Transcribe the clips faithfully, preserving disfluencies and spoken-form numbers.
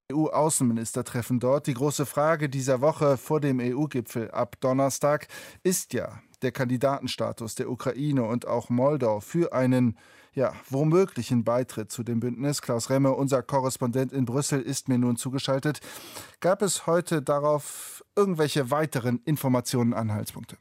E U-Außenministertreffen dort. Die große Frage dieser Woche vor dem E U-Gipfel ab Donnerstag ist ja der Kandidatenstatus der Ukraine und auch Moldau für einen ja, womöglichen Beitritt zu dem Bündnis. Klaus Remme, unser Korrespondent in Brüssel, ist mir nun zugeschaltet. Gab es heute darauf irgendwelche weiteren Informationen, Anhaltspunkte?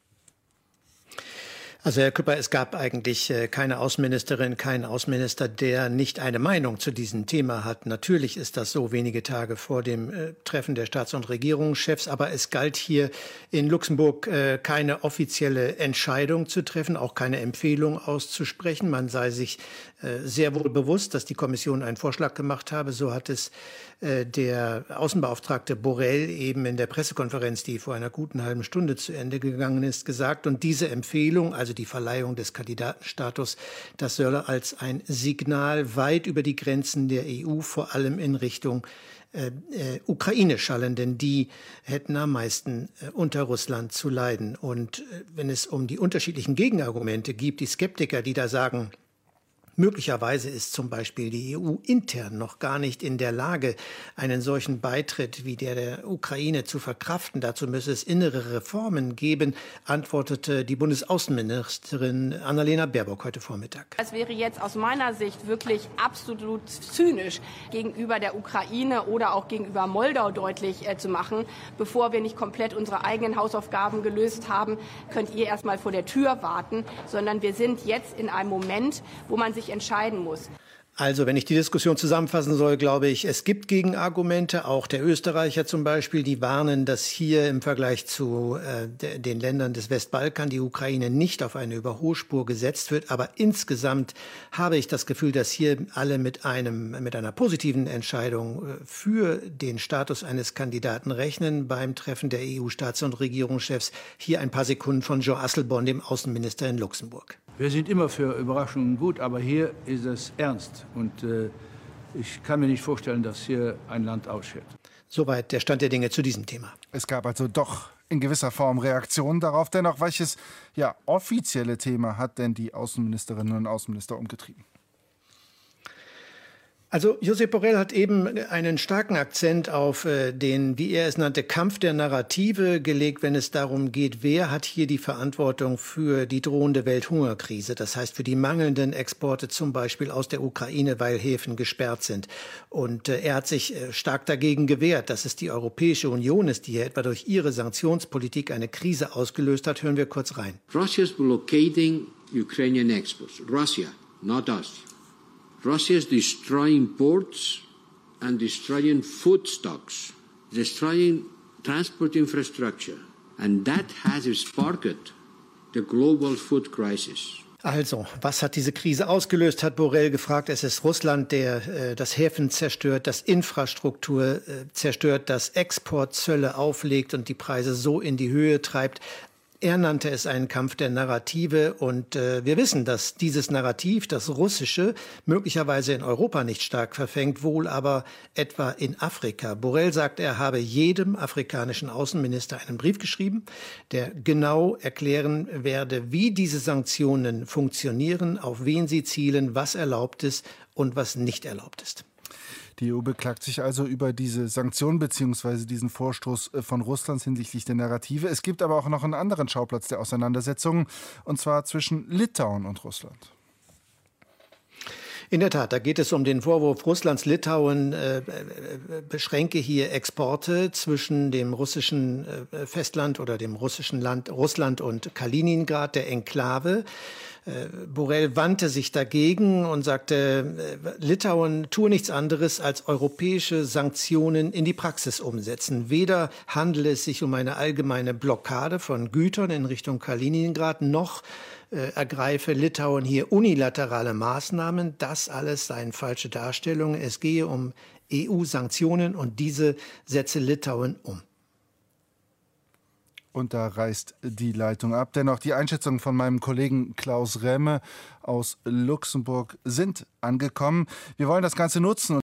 Also Herr Küpper, es gab eigentlich keine Außenministerin, keinen Außenminister, der nicht eine Meinung zu diesem Thema hat. Natürlich ist das so wenige Tage vor dem äh, Treffen der Staats- und Regierungschefs, aber es galt hier in Luxemburg äh, keine offizielle Entscheidung zu treffen, auch keine Empfehlung auszusprechen. Man sei sich äh, sehr wohl bewusst, dass die Kommission einen Vorschlag gemacht habe. So hat es äh, der Außenbeauftragte Borrell eben in der Pressekonferenz, die vor einer guten halben Stunde zu Ende gegangen ist, gesagt. Und diese Empfehlung, also die Verleihung des Kandidatenstatus, das solle als ein Signal weit über die Grenzen der E U, vor allem in Richtung äh, äh, Ukraine schallen, denn die hätten am meisten äh, unter Russland zu leiden. Und äh, wenn es um die unterschiedlichen Gegenargumente gibt, die Skeptiker, die da sagen, möglicherweise ist zum Beispiel die E U intern noch gar nicht in der Lage, einen solchen Beitritt wie der der Ukraine zu verkraften. Dazu müsse es innere Reformen geben, antwortete die Bundesaußenministerin Annalena Baerbock heute Vormittag. Es wäre jetzt aus meiner Sicht wirklich absolut zynisch, gegenüber der Ukraine oder auch gegenüber Moldau deutlich äh, zu machen, bevor wir nicht komplett unsere eigenen Hausaufgaben gelöst haben, könnt ihr erst mal vor der Tür warten, sondern wir sind jetzt in einem Moment, wo man sich entscheiden muss. Also, wenn ich die Diskussion zusammenfassen soll, glaube ich, es gibt Gegenargumente, auch der Österreicher zum Beispiel, die warnen, dass hier im Vergleich zu äh, de, den Ländern des Westbalkan die Ukraine nicht auf eine Überholspur gesetzt wird. Aber insgesamt habe ich das Gefühl, dass hier alle mit einem, mit einer positiven Entscheidung äh, für den Status eines Kandidaten rechnen beim Treffen der E U-Staats- und Regierungschefs. Hier ein paar Sekunden von Jo Asselborn, dem Außenminister in Luxemburg. Wir sind immer für Überraschungen gut, aber hier ist es ernst. Und äh, ich kann mir nicht vorstellen, dass hier ein Land ausschert. Soweit der Stand der Dinge zu diesem Thema. Es gab also doch in gewisser Form Reaktionen darauf. Dennoch, welches ja, offizielle Thema hat denn die Außenministerinnen und Außenminister umgetrieben? Also Josep Borrell hat eben einen starken Akzent auf äh, den, wie er es nannte, Kampf der Narrative gelegt, wenn es darum geht, wer hat hier die Verantwortung für die drohende Welthungerkrise, das heißt für die mangelnden Exporte zum Beispiel aus der Ukraine, weil Häfen gesperrt sind. Und äh, er hat sich äh, stark dagegen gewehrt, dass es die Europäische Union ist, die hier etwa durch ihre Sanktionspolitik eine Krise ausgelöst hat. Hören wir kurz rein. Russia's blockading Ukrainian exports. Russia, not us. Russia is destroying ports and destroying food stocks, destroying transport infrastructure, and that has sparked the global food crisis. Also, was hat diese Krise ausgelöst, hat Borrell gefragt. Es ist Russland, der äh, das Häfen zerstört, das Infrastruktur äh, zerstört, das Exportzölle auflegt und die Preise so in die Höhe treibt. Er nannte es einen Kampf der Narrative und äh, wir wissen, dass dieses Narrativ, das russische, möglicherweise in Europa nicht stark verfängt, wohl aber etwa in Afrika. Borrell sagt, er habe jedem afrikanischen Außenminister einen Brief geschrieben, der genau erklären werde, wie diese Sanktionen funktionieren, auf wen sie zielen, was erlaubt ist und was nicht erlaubt ist. Die E U beklagt sich also über diese Sanktionen bzw. diesen Vorstoß von Russlands hinsichtlich der Narrative. Es gibt aber auch noch einen anderen Schauplatz der Auseinandersetzungen, und zwar zwischen Litauen und Russland. In der Tat, da geht es um den Vorwurf, Russlands Litauen äh, beschränke hier Exporte zwischen dem russischen äh, Festland oder dem russischen Land Russland und Kaliningrad, der Enklave. Äh, Borrell wandte sich dagegen und sagte, äh, Litauen tue nichts anderes als europäische Sanktionen in die Praxis umsetzen. Weder handele es sich um eine allgemeine Blockade von Gütern in Richtung Kaliningrad, noch Äh, ergreife Litauen hier unilaterale Maßnahmen. Das alles seien falsche Darstellungen. Es gehe um E U-Sanktionen und diese setze Litauen um. Und da reißt die Leitung ab. Dennoch, die Einschätzungen von meinem Kollegen Klaus Remme aus Luxemburg sind angekommen. Wir wollen das Ganze nutzen.